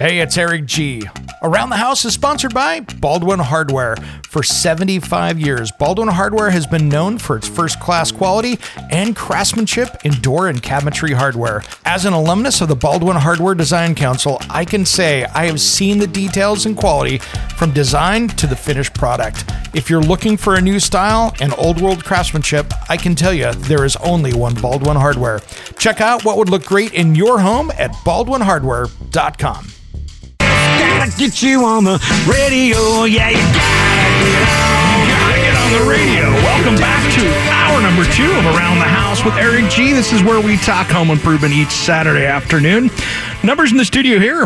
Hey, it's Eric G. Around the House is sponsored by Baldwin Hardware. For 75 years, Baldwin Hardware has been known for its first-class quality and craftsmanship in door and cabinetry hardware. As an alumnus of the Baldwin Hardware Design Council, I can say I have seen the details and quality from design to the finished product. If you're looking for a new style and old-world craftsmanship, I can tell you there is only one Baldwin Hardware. Check out what would look great in your home at baldwinhardware.com. Gotta get you on the radio, yeah, you gotta get on the radio. Welcome back to hour number 2 of Around the House with Eric G. This is where we talk home improvement each Saturday afternoon. Numbers in the studio here are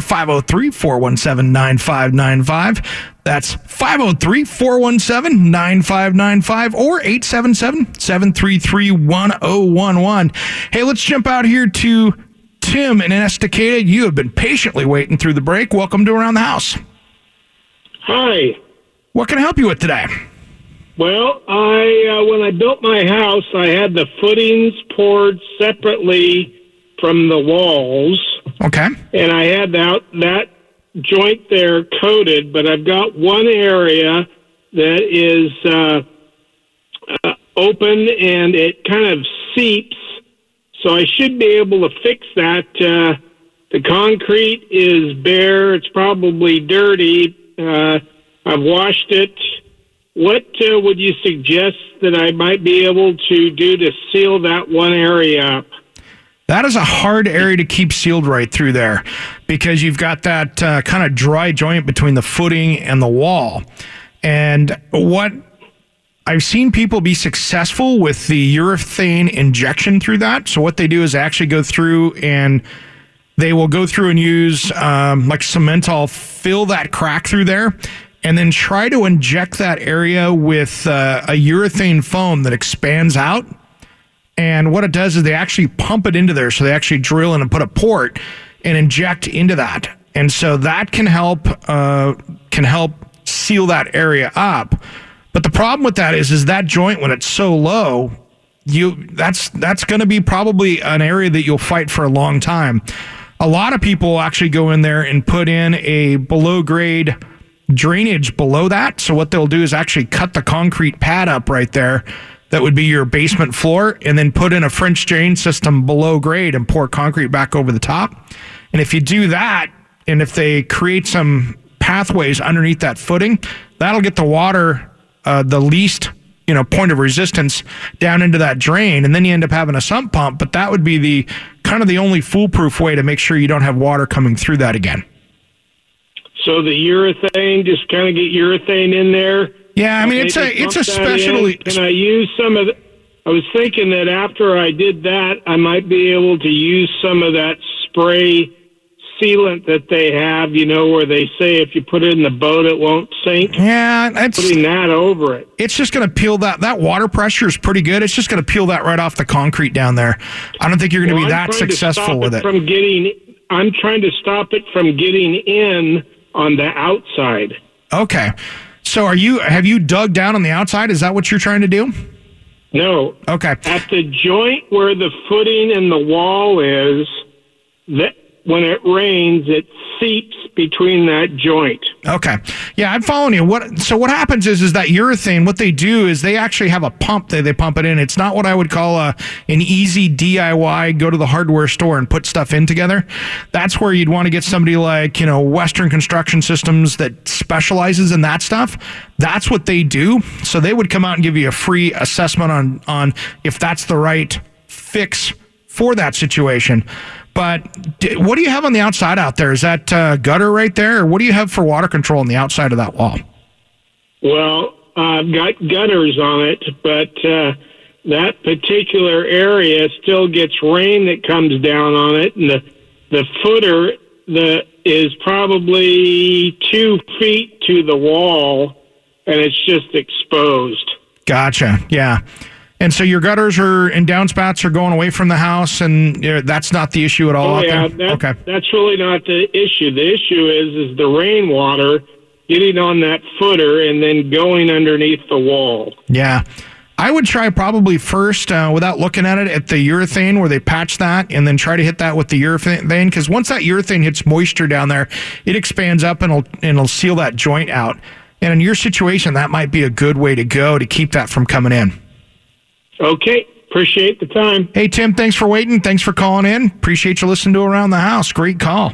503-417-9595. That's 503-417-9595 or 877-733-1011. Hey, let's jump out here to Tim in Estacada. You have been patiently waiting through the break. Welcome to Around the House. Hi. What can I help you with today? Well, when I built my house, I had the footings poured separately from the walls. Okay. And I had that joint there coated, but I've got one area that is open and it kind of seeps. So I should be able to fix that. The concrete is bare. It's probably dirty. I've washed it. What would you suggest that I might be able to do to seal that one area up? That is a hard area to keep sealed right through there because you've got that kind of dry joint between the footing and the wall. And what I've seen people be successful with the urethane injection through that. So what they do is actually go through and they will go through and use like Cementol, fill that crack through there, and then try to inject that area with a urethane foam that expands out. And what it does is they actually pump it into there. So they actually drill in and put a port and inject into that. And so that can help seal that area up. But the problem with that is that joint, when it's so low, that's going to be probably an area that you'll fight for a long time. A lot of people will actually go in there and put in a below grade drainage below that. So what they'll do is actually cut the concrete pad up right there. That would be your basement floor, and then put in a French drain system below grade and pour concrete back over the top. And if you do that, and if they create some pathways underneath that footing, that'll get the water the least, point of resistance down into that drain, and then you end up having a sump pump. But that would be the kind of the only foolproof way to make sure you don't have water coming through that again. So the urethane, just kind of get urethane in there. Yeah, I mean it's a specially. Can I use some of? I was thinking that after I did that, I might be able to use some of that spray sealant that they have, where they say if you put it in the boat, it won't sink. Yeah, putting that over it. It's just going to peel that water pressure is pretty good. It's just going to peel that right off the concrete down there. I don't think you're going to be that successful with it. I'm trying to stop it from getting in on the outside. Okay. So have you dug down on the outside? Is that what you're trying to do? No. Okay. At the joint where the footing and the wall is, when it rains, it seeps between that joint. Okay. Yeah, I'm following you. So what happens is that urethane, what they do is they actually have a pump that they pump it in. It's not what I would call an easy DIY, go to the hardware store and put stuff in together. That's where you'd want to get somebody like, Western Construction Systems that specializes in that stuff. That's what they do. So they would come out and give you a free assessment on if that's the right fix for that situation. But what do you have on the outside out there? Is that gutter right there? Or what do you have for water control on the outside of that wall? Well, I've got gutters on it, but that particular area still gets rain that comes down on it. And the footer is probably 2 feet to the wall, and it's just exposed. Gotcha, yeah. And so your gutters and downspouts are going away from the house, and that's not the issue at all. Okay. That's really not the issue. The issue is the rainwater getting on that footer and then going underneath the wall. Yeah. I would try probably first, without looking at it, at the urethane where they patch that, and then try to hit that with the urethane, because once that urethane hits moisture down there, it expands up and it'll seal that joint out. And in your situation, that might be a good way to go to keep that from coming in. Okay. Appreciate the time. Hey, Tim, thanks for waiting. Thanks for calling in. Appreciate you listening to Around the House. Great call.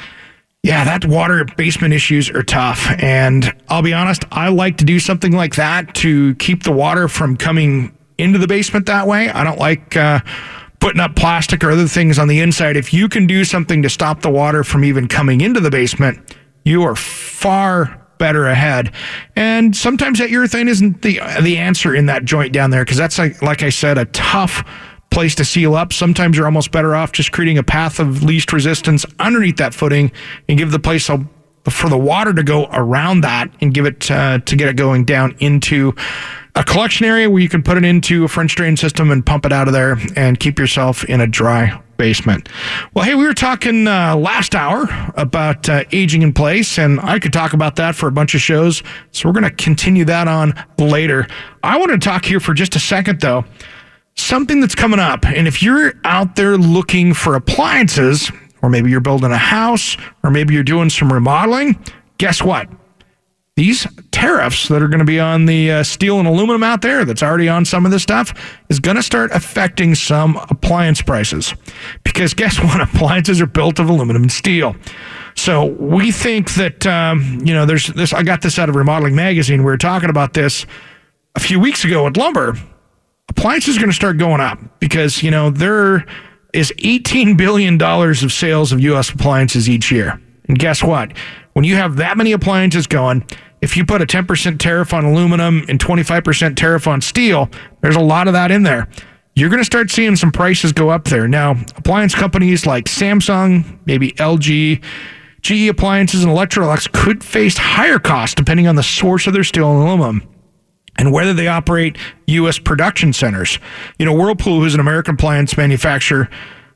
Yeah, that water basement issues are tough. And I'll be honest, I like to do something like that to keep the water from coming into the basement that way. I don't like putting up plastic or other things on the inside. If you can do something to stop the water from even coming into the basement, you are far better ahead. And sometimes that urethane isn't the answer in that joint down there, because that's, like I said, a tough place to seal up. Sometimes you're almost better off just creating a path of least resistance underneath that footing and give the place for the water to go around that and give it to get it going down into a collection area where you can put it into a French drain system and pump it out of there and keep yourself in a dry basement. Well, hey, we were talking last hour about aging in place, and I could talk about that for a bunch of shows, so we're going to continue that on later. I want to talk here for just a second, though, something that's coming up. And if you're out there looking for appliances, or maybe you're building a house, or maybe you're doing some remodeling, guess what? These tariffs that are going to be on the steel and aluminum out there, that's already on some of this stuff, is going to start affecting some appliance prices. Because guess what? Appliances are built of aluminum and steel. So we think that, there's this. I got this out of Remodeling Magazine. We were talking about this a few weeks ago with lumber. Appliances are going to start going up because, there is $18 billion of sales of U.S. appliances each year. And guess what? When you have that many appliances going, if you put a 10% tariff on aluminum and 25% tariff on steel, there's a lot of that in there. You're going to start seeing some prices go up there. Now, appliance companies like Samsung, maybe LG, GE Appliances, and Electrolux could face higher costs depending on the source of their steel and aluminum and whether they operate U.S. production centers. Whirlpool, who's an American appliance manufacturer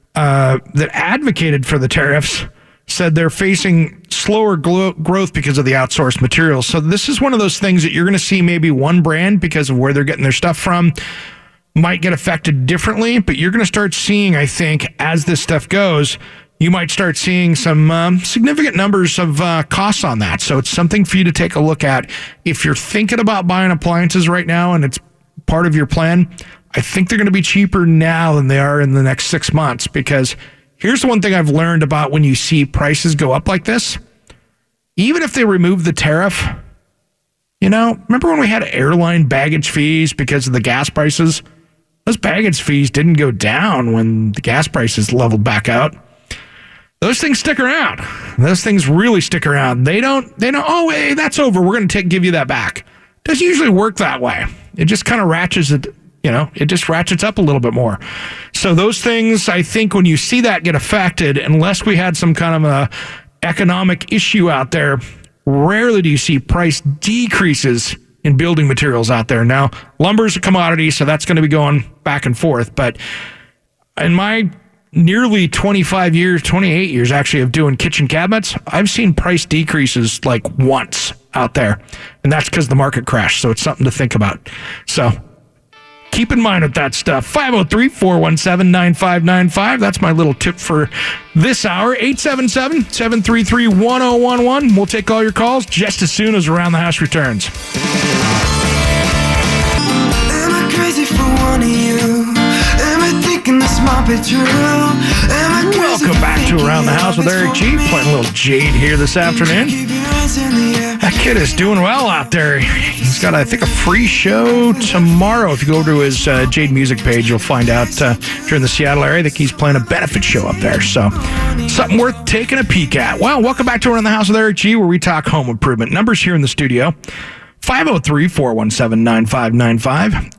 that advocated for the tariffs, said they're facing slower growth because of the outsourced materials. So this is one of those things that you're going to see maybe one brand, because of where they're getting their stuff from, might get affected differently. But you're going to start seeing, I think, as this stuff goes, you might start seeing some significant numbers of costs on that. So it's something for you to take a look at. If you're thinking about buying appliances right now and it's part of your plan, I think they're going to be cheaper now than they are in the next 6 months, because here's the one thing I've learned about when you see prices go up like this. Even if they remove the tariff, remember when we had airline baggage fees because of the gas prices? Those baggage fees didn't go down when the gas prices leveled back out. Those things stick around. Those things really stick around. They don't, oh, hey, that's over. We're going to give you that back. It doesn't usually work that way. It just kind of ratchets it. It just ratchets up a little bit more. So those things, I think when you see that get affected, unless we had some kind of a economic issue out there, rarely do you see price decreases in building materials out there. Now, lumber is a commodity, so that's going to be going back and forth. But in my nearly 28 years actually of doing kitchen cabinets, I've seen price decreases like once out there. And that's because the market crashed. So it's something to think about. So keep in mind with that stuff. 503-417-9595. That's my little tip for this hour. 877-733-1011. We'll take all your calls just as soon as Around the House returns. Am I crazy for one of you? Am I thinking this might be true? Welcome back to Around the House with Eric G. Playing a little Jade here this afternoon. That kid is doing well out there. He's got, I think, a free show tomorrow. If you go over to his Jade music page, you'll find out if you're in the Seattle area, I think he's playing a benefit show up there. So something worth taking a peek at. Well, welcome back to Around the House with Eric G, where we talk home improvement. Numbers here in the studio, 503-417-9595,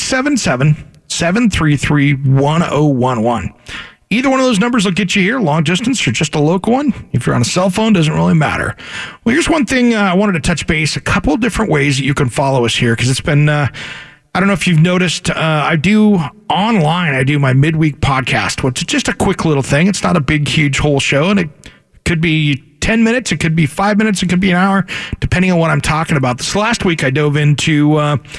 877-733-1011. Either one of those numbers will get you here, long distance or just a local one. If you're on a cell phone, doesn't really matter. Well, here's one thing I wanted to touch base, a couple of different ways that you can follow us here, because it's been, I don't know if you've noticed, I do my midweek podcast, which is just a quick little thing. It's not a big, huge whole show, and it could be 10 minutes, it could be 5 minutes, it could be an hour, depending on what I'm talking about. This last week, I dove into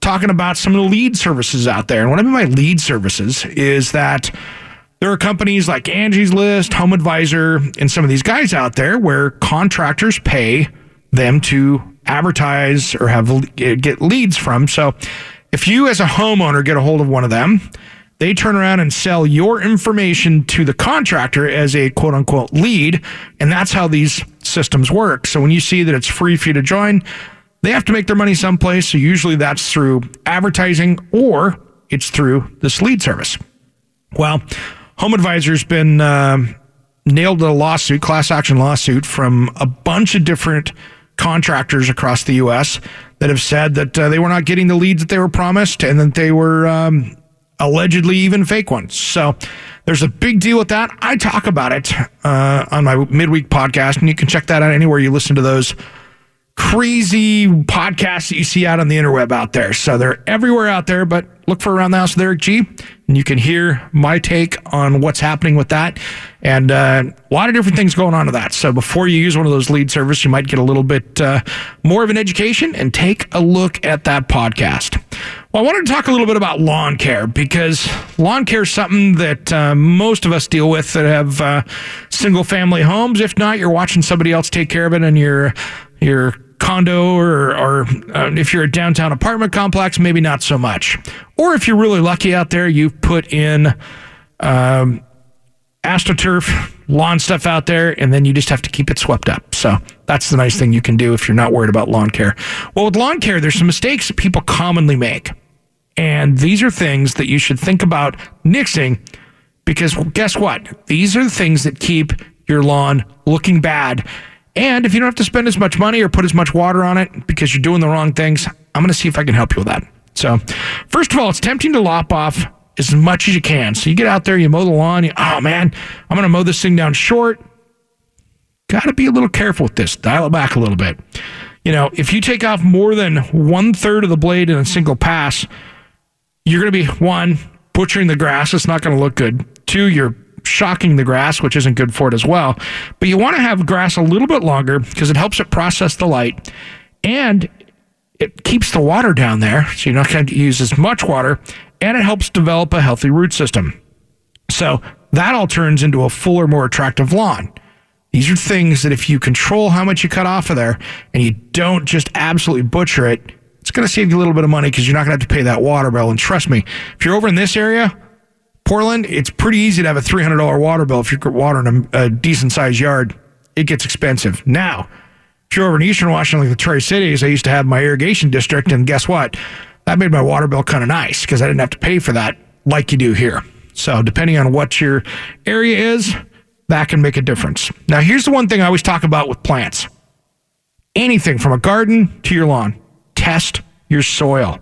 talking about some of the lead services out there. And what I mean by lead services is that there are companies like Angie's List, Home Advisor, and some of these guys out there where contractors pay them to advertise or get leads from. So if you as a homeowner get a hold of one of them, they turn around and sell your information to the contractor as a quote unquote lead. And that's how these systems work. So when you see that it's free for you to join, they have to make their money someplace. So usually that's through advertising or it's through this lead service. Well, Home Advisor's been nailed to a lawsuit, class action lawsuit from a bunch of different contractors across the U.S. that have said that they were not getting the leads that they were promised and that they were allegedly even fake ones. So there's a big deal with that. I talk about it on my midweek podcast, and you can check that out anywhere you listen to those crazy podcasts that you see out on the interweb out there. So they're everywhere out there, but look for Around the House with Eric G, and you can hear my take on what's happening with that and a lot of different things going on with that. So before you use one of those lead services, you might get a little bit more of an education and take a look at that podcast. Well, I wanted to talk a little bit about lawn care because lawn care is something that most of us deal with that have single family homes. If not, you're watching somebody else take care of it in your condo or if you're a downtown apartment complex, maybe not so much. Or if you're really lucky out there, you've put in AstroTurf lawn stuff out there, and then you just have to keep it swept up. So that's the nice thing you can do if you're not worried about lawn care. Well, with lawn care, there's some mistakes that people commonly make. And these are things that you should think about nixing because guess what? These are the things that keep your lawn looking bad. And if you don't have to spend as much money or put as much water on it because you're doing the wrong things, I'm going to see if I can help you with that. So first of all, it's tempting to lop off as much as you can. So you get out there, you mow the lawn, oh man, I'm going to mow this thing down short. Got to be a little careful with this. Dial it back a little bit. You know, if you take off more than 1/3 of the blade in a single pass, you're going to be, one, butchering the grass. It's not going to look good. Two, you're shocking the grass, which isn't good for it as well. But you want to have grass a little bit longer because it helps it process the light and it keeps the water down there. So you're not going to use as much water and it helps develop a healthy root system. So that all turns into a fuller, more attractive lawn. These are things that if you control how much you cut off of there and you don't just absolutely butcher it, it's going to save you a little bit of money because you're not going to have to pay that water bill. And trust me, if you're over in this area, Portland, it's pretty easy to have a $300 water bill if you're watering a decent-sized yard. It gets expensive. Now, if you're over in Eastern Washington, like the Tri-Cities, I used to have my irrigation district, and guess what? That made my water bill kind of nice because I didn't have to pay for that like you do here. So depending on what your area is, that can make a difference. Now, here's the one thing I always talk about with plants. Anything from a garden to your lawn, test your soil.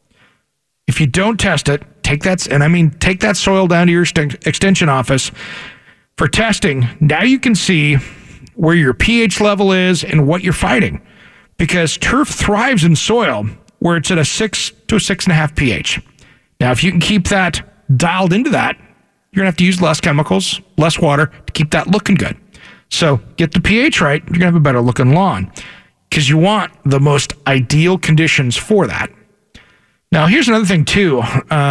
If you don't test it, take that soil down to your extension office for testing. Now you can see where your pH level is and what you're fighting because turf thrives in soil where it's at a 6 to a 6.5 pH. Now, if you can keep that dialed into that, you're going to have to use less chemicals, less water to keep that looking good. So get the pH right, you're going to have a better looking lawn because you want the most ideal conditions for that. Now, here's another thing, too.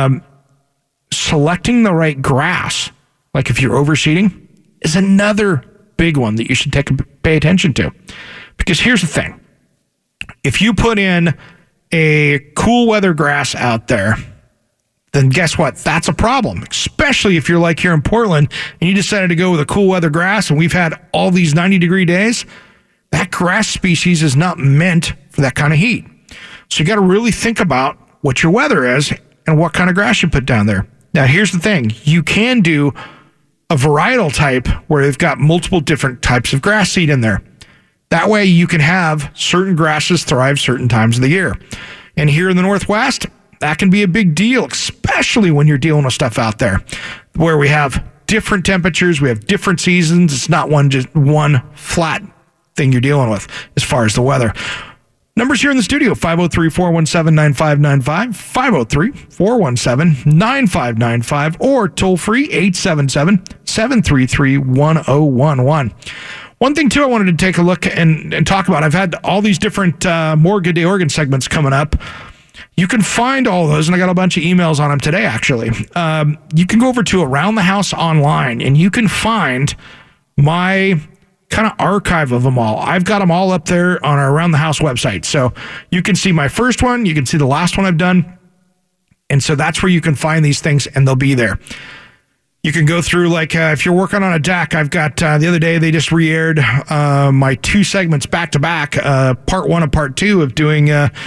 Selecting the right grass, like if you're overseeding, is another big one that you should pay attention to. Because here's the thing. If you put in a cool weather grass out there, then guess what? That's a problem, especially if you're like here in Portland and you decided to go with a cool weather grass and we've had all these 90-degree days. That grass species is not meant for that kind of heat. So you got to really think about what your weather is and what kind of grass you put down there. Now, here's the thing. You can do a varietal type where they've got multiple different types of grass seed in there. That way you can have certain grasses thrive certain times of the year. And here in the Northwest, that can be a big deal, especially when you're dealing with stuff out there where we have different temperatures, we have different seasons. It's not just one flat thing you're dealing with as far as the weather. Numbers here in the studio, 503-417-9595, 503-417-9595, or toll-free 877-733-1011. One thing, too, I wanted to take a look and talk about. I've had all these different More Good Day Oregon segments coming up, You can find all those, and I got a bunch of emails on them today, actually. You can go over to Around the House Online, and you can find my kind of archive of them all. I've got them all up there on our Around the House website. So you can see my first one, you can see the last one I've done, and so that's where you can find these things, and they'll be there. You can go through, like, if you're working on a deck, I've got, the other day, they just re-aired my 2 segments back-to-back, part 1 and part 2 of doing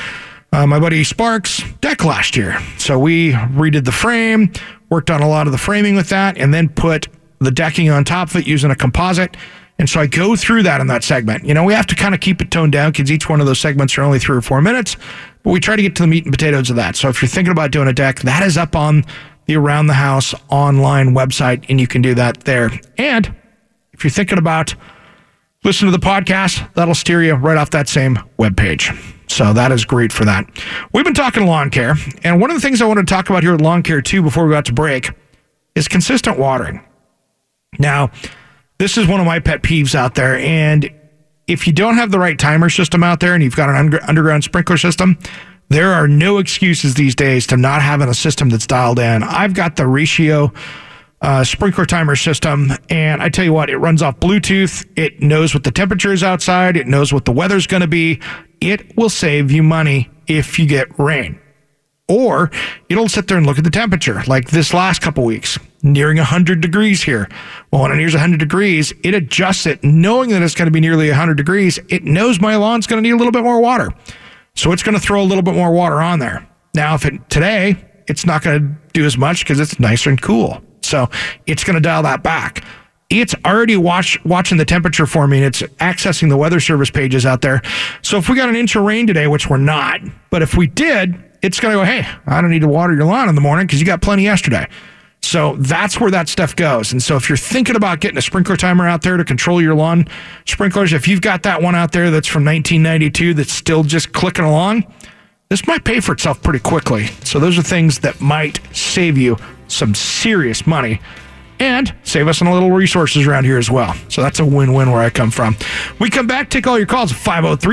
my buddy Sparks' deck last year. So we redid the frame, worked on a lot of the framing with that, and then put the decking on top of it using a composite. And so I go through that in that segment. You know, we have to kind of keep it toned down because each one of those segments are only 3 or 4 minutes, but we try to get to the meat and potatoes of that. So if you're thinking about doing a deck, that is up on the Around the House online website, and you can do that there. And if you're thinking about listening to the podcast, that'll steer you right off that same webpage. So that is great for that. We've been talking lawn care, and one of the things I want to talk about here at Lawn Care too before we go out to break is consistent watering. Now, this is one of my pet peeves out there, and if you don't have the right timer system out there and you've got an underground sprinkler system, there are no excuses these days to not having a system that's dialed in. I've got the Ratio sprinkler timer system, and I tell you what, it runs off Bluetooth. It knows what the temperature is outside. It knows what the weather's going to be. It will save you money if you get rain. Or it'll sit there and look at the temperature, like this last couple weeks, nearing 100 degrees here. Well, when it nears 100 degrees, it adjusts it, knowing that it's going to be nearly 100 degrees. It knows my lawn's going to need a little bit more water. So it's going to throw a little bit more water on there. Now, today, it's not going to do as much because it's nicer and cool. So it's going to dial that back. It's already watching the temperature for me, and it's accessing the weather service pages out there. So if we got an inch of rain today, which we're not, but if we did, it's going to go, hey, I don't need to water your lawn in the morning because you got plenty yesterday. So that's where that stuff goes. And so if you're thinking about getting a sprinkler timer out there to control your lawn sprinklers, if you've got that one out there that's from 1992 that's still just clicking along, this might pay for itself pretty quickly. So those are things that might save you some serious money and save us on a little resources around here as well. So that's a win-win where I come from. We come back, take all your calls at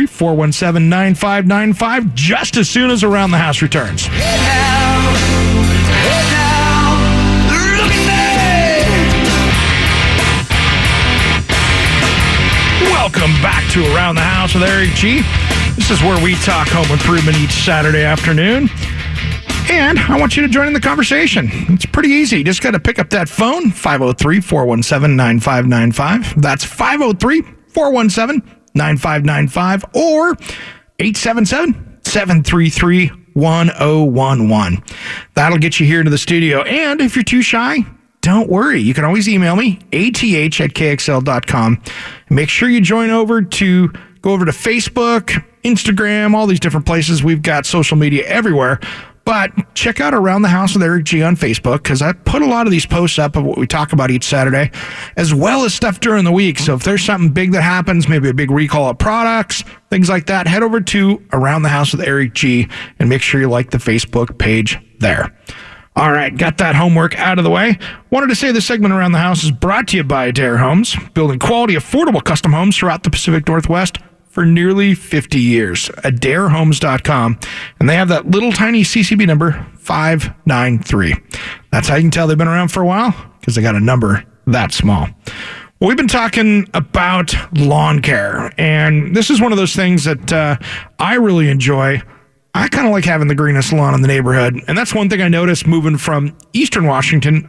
503-417-9595 just as soon as Around the House returns. Welcome back to Around the House with Eric G. This is where we talk home improvement each Saturday afternoon. And I want you to join in the conversation. It's pretty easy. You just got to pick up that phone, 503-417-9595. That's 503-417-9595 or 877-733-1011. That'll get you here into the studio. And if you're too shy, don't worry. You can always email me, ath@kxl.com. Make sure you go over to Facebook, Instagram, all these different places. We've got social media everywhere. But check out Around the House with Eric G on Facebook, because I put a lot of these posts up of what we talk about each Saturday, as well as stuff during the week. So if there's something big that happens, maybe a big recall of products, things like that, head over to Around the House with Eric G and make sure you like the Facebook page there. All right, got that homework out of the way. Wanted to say this segment Around the House is brought to you by Adair Homes, building quality, affordable custom homes throughout the Pacific Northwest for nearly 50 years. AdairHomes.com. And they have that little tiny CCB number, 593. That's how you can tell they've been around for a while, because they got a number that small. Well, we've been talking about lawn care, and this is one of those things that I really enjoy. I kind of like having the greenest lawn in the neighborhood, and that's one thing I noticed moving from Eastern Washington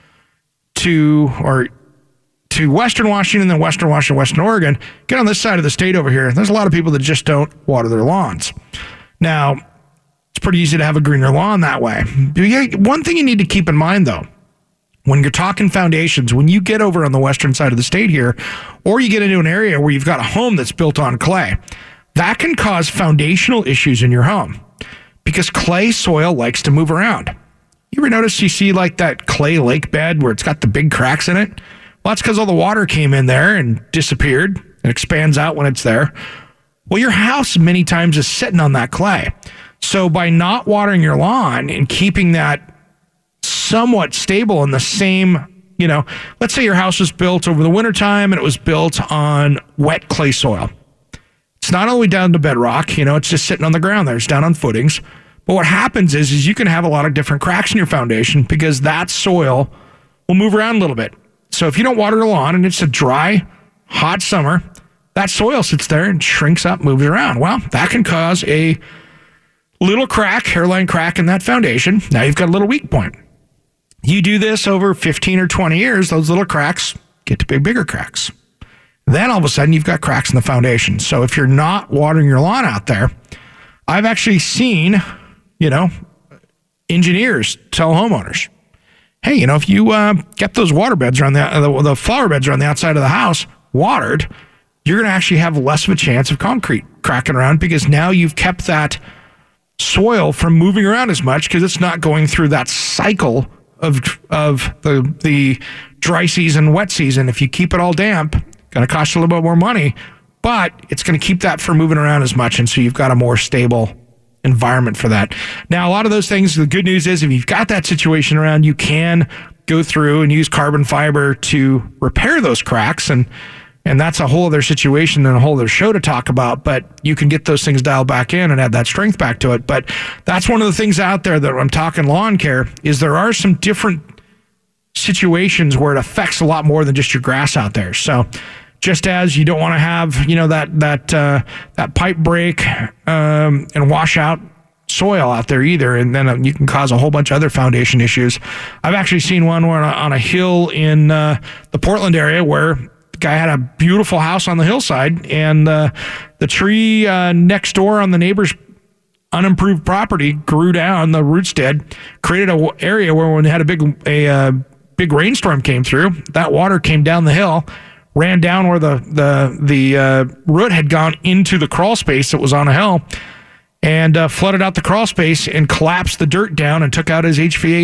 to Western Washington, then Western Washington, Western Oregon. Get on this side of the state over here, there's a lot of people that just don't water their lawns. Now, it's pretty easy to have a greener lawn that way. One thing you need to keep in mind, though, when you're talking foundations, when you get over on the western side of the state here, or you get into an area where you've got a home that's built on clay, that can cause foundational issues in your home because clay soil likes to move around. You ever notice you see like that clay lake bed where it's got the big cracks in it? Well, that's because all the water came in there and disappeared and expands out when it's there. Well, your house many times is sitting on that clay. So by not watering your lawn and keeping that somewhat stable in the same, let's say your house was built over the wintertime and it was built on wet clay soil. It's not all the way down to bedrock, it's just sitting on the ground there. It's down on footings. But what happens is you can have a lot of different cracks in your foundation because that soil will move around a little bit. So if you don't water the lawn and it's a dry, hot summer, that soil sits there and shrinks up, moves around. Well, that can cause a little crack, hairline crack in that foundation. Now you've got a little weak point. You do this over 15 or 20 years, those little cracks get to be bigger cracks. Then all of a sudden you've got cracks in the foundation. So if you're not watering your lawn out there, I've actually seen, engineers tell homeowners, hey, if you get those water beds around the flower beds around the outside of the house watered, you're going to actually have less of a chance of concrete cracking around because now you've kept that soil from moving around as much because it's not going through that cycle of the dry season, wet season. If you keep it all damp, going to cost you a little bit more money, but it's going to keep that from moving around as much. And so you've got a more stable environment for that. Now, a lot of those things, the good news is if you've got that situation around, you can go through and use carbon fiber to repair those cracks. And that's a whole other situation and a whole other show to talk about, but you can get those things dialed back in and add that strength back to it. But that's one of the things out there that I'm talking lawn care is there are some different situations where it affects a lot more than just your grass out there. So just as you don't want to have, that pipe break and wash out soil out there either, and then you can cause a whole bunch of other foundation issues. I've actually seen one where on a hill in the Portland area where the guy had a beautiful house on the hillside, and the tree next door on the neighbor's unimproved property grew down, the roots did, created an area where when they had a big rainstorm came through, that water came down the hill, ran down where the root had gone into the crawl space that was on a hill, and flooded out the crawl space and collapsed the dirt down and took out his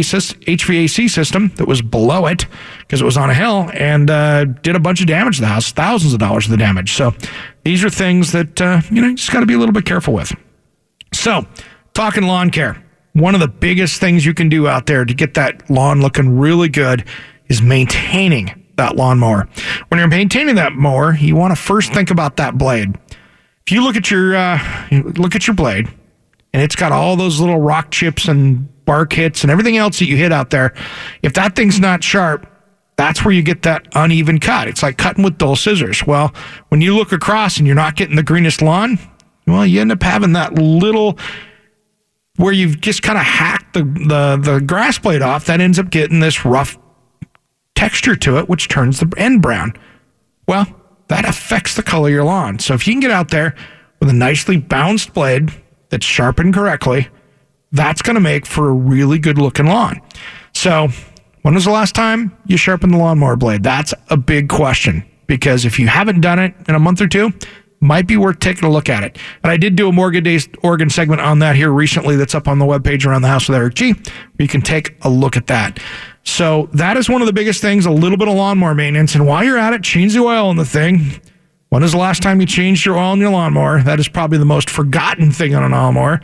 HVAC system that was below it because it was on a hill, and did a bunch of damage to the house, thousands of dollars of the damage. So these are things that you just got to be a little bit careful with. So talking lawn care, one of the biggest things you can do out there to get that lawn looking really good is maintaining that lawnmower. When you're maintaining that mower, you want to first think about that blade. If you look at your blade, and it's got all those little rock chips and bark hits and everything else that you hit out there, if that thing's not sharp, that's where you get that uneven cut. It's like cutting with dull scissors. Well, when you look across and you're not getting the greenest lawn, well, you end up having that little where you've just kind of hacked the grass blade off, that ends up getting this rough texture to it, which turns the end brown. Well, that affects the color of your lawn. So if you can get out there with a nicely bounced blade that's sharpened correctly, that's going to make for a really good looking lawn. So when was the last time you sharpened the lawnmower blade? That's a big question, because if you haven't done it in a month or two, might be worth taking a look at it. And I did do a Morgan Days Oregon segment on that here recently that's up on the webpage Around the House with Eric G, where you can take a look at that. So that is one of the biggest things, a little bit of lawnmower maintenance. And while you're at it, change the oil in the thing. When was the last time you changed your oil in your lawnmower? That is probably the most forgotten thing on a lawnmower.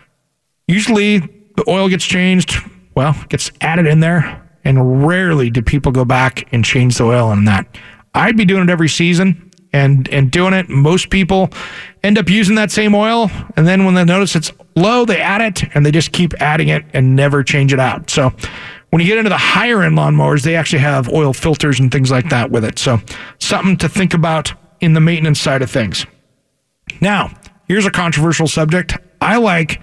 Usually the oil gets changed, gets added in there, and rarely do people go back and change the oil in that. I'd be doing it every season. And doing it, most people end up using that same oil, and then when they notice it's low, they add it, and they just keep adding it and never change it out. So when you get into the higher end lawnmowers, they actually have oil filters and things like that with it. So something to think about in the maintenance side of things. Now, here's a controversial subject. I like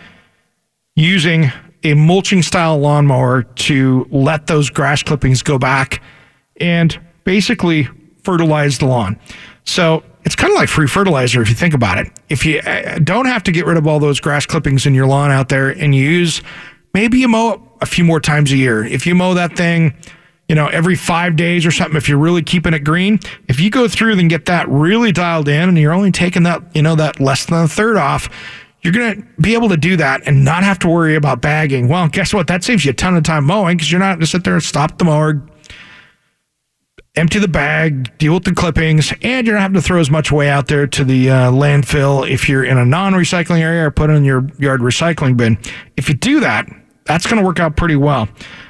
using a mulching style lawnmower to let those grass clippings go back and basically fertilize the lawn. So it's kind of like free fertilizer if you think about it. If you don't have to get rid of all those grass clippings in your lawn out there, and maybe you mow it a few more times a year. If you mow that thing, every 5 days or something, if you're really keeping it green, if you go through and get that really dialed in and you're only taking that, that less than a third off, you're going to be able to do that and not have to worry about bagging. Well, guess what? That saves you a ton of time mowing, because you're not going to sit there and stop the mower, empty the bag, deal with the clippings, and you're not having to throw as much away out there to the landfill if you're in a non-recycling area, or put it in your yard recycling bin. If you do that, that's going to work out pretty well.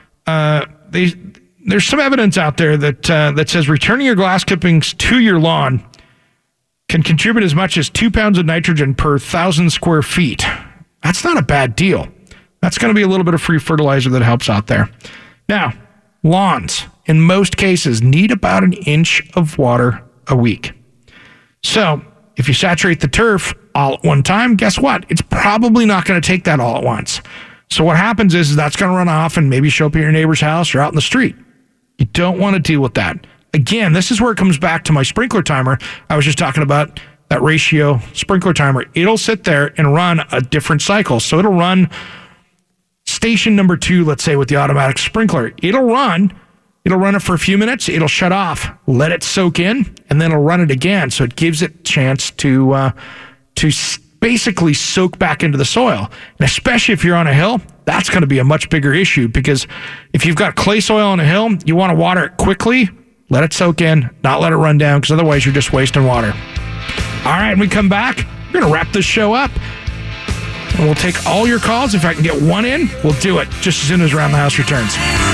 There's some evidence out there that says returning your grass clippings to your lawn can contribute as much as 2 pounds of nitrogen per 1,000 square feet. That's not a bad deal. That's going to be a little bit of free fertilizer that helps out there. Now, lawns, in most cases, need about an inch of water a week. So if you saturate the turf all at one time, guess what? It's probably not going to take that all at once. So what happens is that's going to run off and maybe show up at your neighbor's house or out in the street. You don't want to deal with that. Again, this is where it comes back to my sprinkler timer. I was just talking about that ratio sprinkler timer. It'll sit there and run a different cycle. So it'll run station number 2, let's say, with the automatic sprinkler. It'll run it for a few minutes. It'll shut off, let it soak in, and then it'll run it again. So it gives it a chance to basically soak back into the soil. And especially if you're on a hill, that's going to be a much bigger issue, because if you've got clay soil on a hill, you want to water it quickly, let it soak in, not let it run down, because otherwise you're just wasting water. All right, when we come back, we're going to wrap this show up. And we'll take all your calls. If I can get one in, we'll do it just as soon as Around the House returns.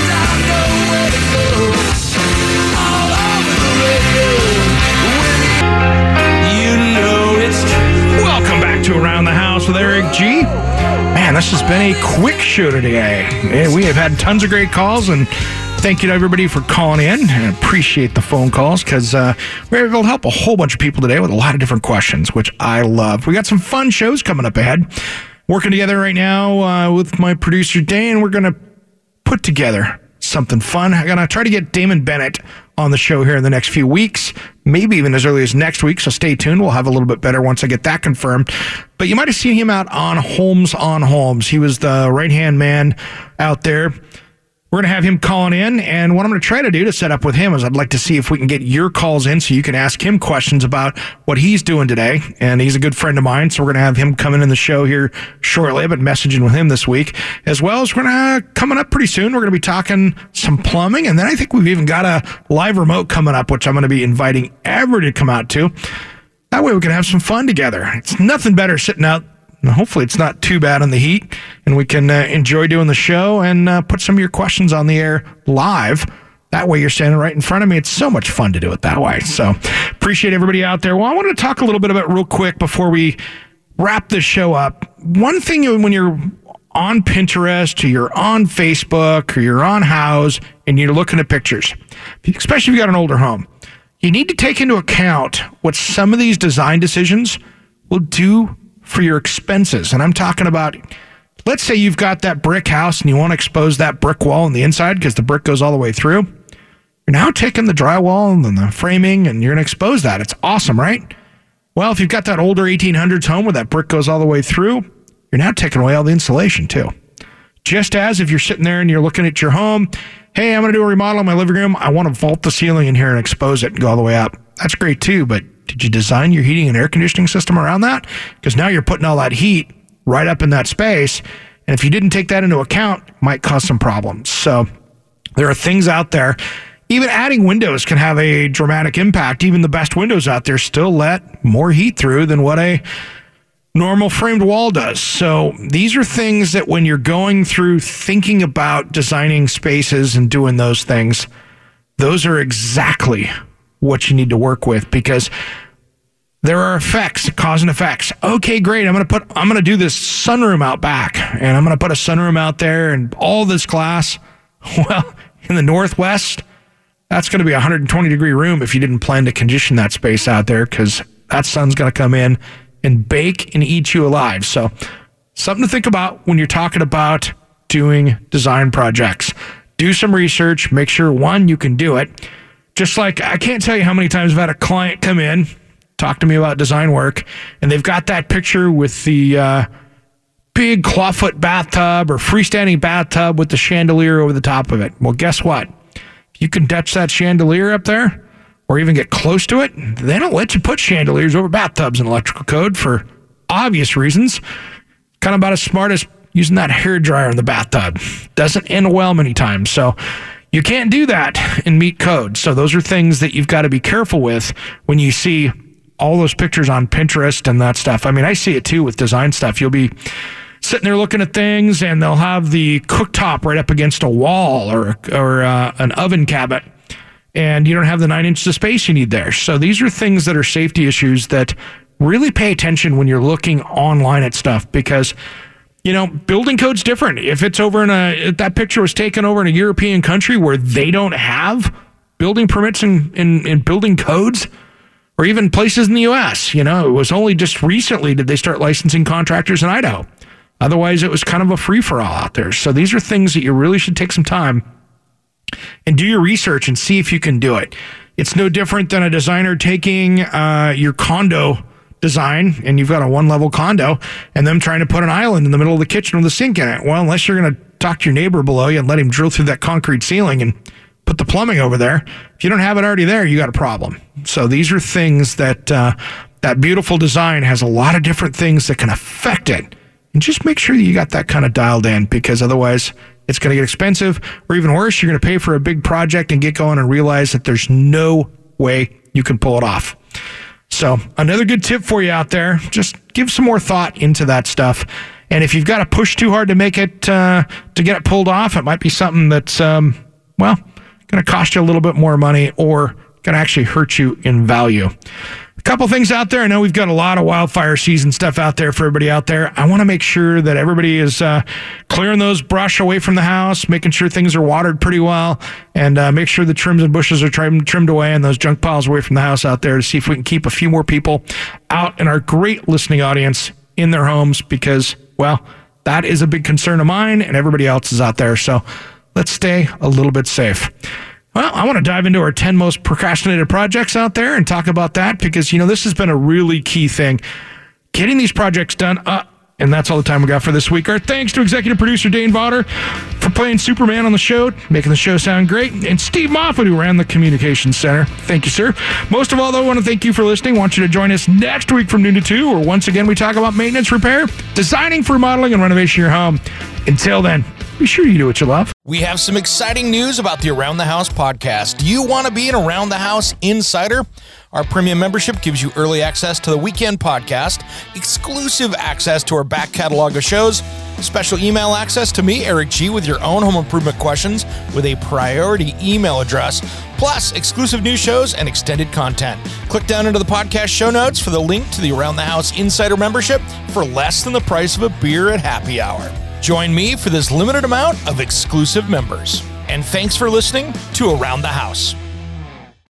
Welcome back to Around the House with Eric G. Man, this has been a quick show today. We have had tons of great calls, and thank you to everybody for calling in. I appreciate the phone calls, because we're able to help a whole bunch of people today with a lot of different questions, which I love. We got some fun shows coming up ahead. Working together right now with my producer, Dane. We're going to put together something fun. I'm going to try to get Damon Bennett on the show here in the next few weeks, maybe even as early as next week, so stay tuned. We'll have a little bit better once I get that confirmed. But you might have seen him out on Holmes on Holmes. He was the right-hand man out there. We're going to have him calling in, and what I'm going to try to do to set up with him is I'd like to see if we can get your calls in so you can ask him questions about what he's doing today, and he's a good friend of mine, so we're going to have him coming in the show here shortly. I've been messaging with him this week, as well as we're going to, coming up pretty soon, we're going to be talking some plumbing, and then I think we've even got a live remote coming up, which I'm going to be inviting Everett to come out to. That way we can have some fun together. It's nothing better sitting out. Hopefully it's not too bad on the heat, and we can enjoy doing the show and put some of your questions on the air live. That way you're standing right in front of me. It's so much fun to do it that way. So appreciate everybody out there. Well, I wanted to talk a little bit about real quick before we wrap this show up. One thing when you're on Pinterest or you're on Facebook or you're on Houzz and you're looking at pictures, especially if you got an older home, you need to take into account what some of these design decisions will do for your expenses. And I'm talking about, let's say you've got that brick house and you want to expose that brick wall on the inside because the brick goes all the way through. You're now taking the drywall and the framing and you're going to expose that. It's awesome, right? Well, if you've got that older 1800s home where that brick goes all the way through, you're now taking away all the insulation too. Just as if you're sitting there and you're looking at your home, hey, I'm going to do a remodel in my living room. I want to vault the ceiling in here and expose it and go all the way up. That's great too, but did you design your heating and air conditioning system around that? Because now you're putting all that heat right up in that space. And if you didn't take that into account, it might cause some problems. So there are things out there. Even adding windows can have a dramatic impact. Even the best windows out there still let more heat through than what a normal framed wall does. So these are things that when you're going through thinking about designing spaces and doing those things, those are exactly what you need to work with, because there are effects, cause and effects. Okay, great. I'm going to do this sunroom out back, and I'm going to put a sunroom out there and all this glass. Well, in the Northwest, that's going to be a 120-degree room if you didn't plan to condition that space out there, because that sun's going to come in and bake and eat you alive. So something to think about when you're talking about doing design projects. Do some research. Make sure, one, you can do it. Just like, I can't tell you how many times I've had a client come in, talk to me about design work, and they've got that picture with the big clawfoot bathtub or freestanding bathtub with the chandelier over the top of it. Well, guess what? If you can touch that chandelier up there or even get close to it, they don't let you put chandeliers over bathtubs in electrical code for obvious reasons. Kind of about as smart as using that hairdryer in the bathtub. Doesn't end well many times. So you can't do that and meet code. So those are things that you've got to be careful with when you see all those pictures on Pinterest and that stuff. I mean, I see it too with design stuff. You'll be sitting there looking at things and they'll have the cooktop right up against a wall or an oven cabinet, and you don't have the 9 inches of space you need there. So these are things that are safety issues that really pay attention when you're looking online at stuff, because building code's different. If it's over if that picture was taken over in a European country where they don't have building permits and building codes, or even places in the U.S., it was only just recently did they start licensing contractors in Idaho. Otherwise, it was kind of a free-for-all out there. So these are things that you really should take some time and do your research and see if you can do it. It's no different than a designer taking your condo design, and you've got a one-level condo, and them trying to put an island in the middle of the kitchen with a sink in it. Well, unless you're going to talk to your neighbor below you and let him drill through that concrete ceiling and put the plumbing over there, if you don't have it already there, you got a problem. So these are things that that beautiful design has a lot of different things that can affect it. And just make sure that you got that kind of dialed in, because otherwise it's going to get expensive, or even worse, you're going to pay for a big project and get going and realize that there's no way you can pull it off. So another good tip for you out there, just give some more thought into that stuff. And if you've got to push too hard to make it, to get it pulled off, it might be something that's, going to cost you a little bit more money or going to actually hurt you in value. A couple things out there. I know we've got a lot of wildfire season stuff out there for everybody out there. I want to make sure that everybody is clearing those brush away from the house, making sure things are watered pretty well, and make sure the trims and bushes are trimmed away and those junk piles away from the house out there, to see if we can keep a few more people out in our great listening audience in their homes, because, well, that is a big concern of mine and everybody else is out there. So let's stay a little bit safe. Well, I want to dive into our 10 most procrastinated projects out there and talk about that, because, this has been a really key thing. Getting these projects done. And that's all the time we got for this week. Our thanks to executive producer Dane Vaughter for playing Superman on the show, making the show sound great, and Steve Moffat, who ran the communications center. Thank you, sir. Most of all, though, I want to thank you for listening. I want you to join us next week from noon to 2, where once again we talk about maintenance, repair, designing for remodeling, and renovation of your home. Until then, be sure you do what you love. We have some exciting news about the Around the House podcast. Do you want to be an Around the House insider? Our premium membership gives you early access to the weekend podcast, exclusive access to our back catalog of shows, special email access to me, Eric G., with your own home improvement questions with a priority email address, plus exclusive new shows and extended content. Click down into the podcast show notes for the link to the Around the House Insider membership for less than the price of a beer at happy hour. Join me for this limited amount of exclusive members. And thanks for listening to Around the House.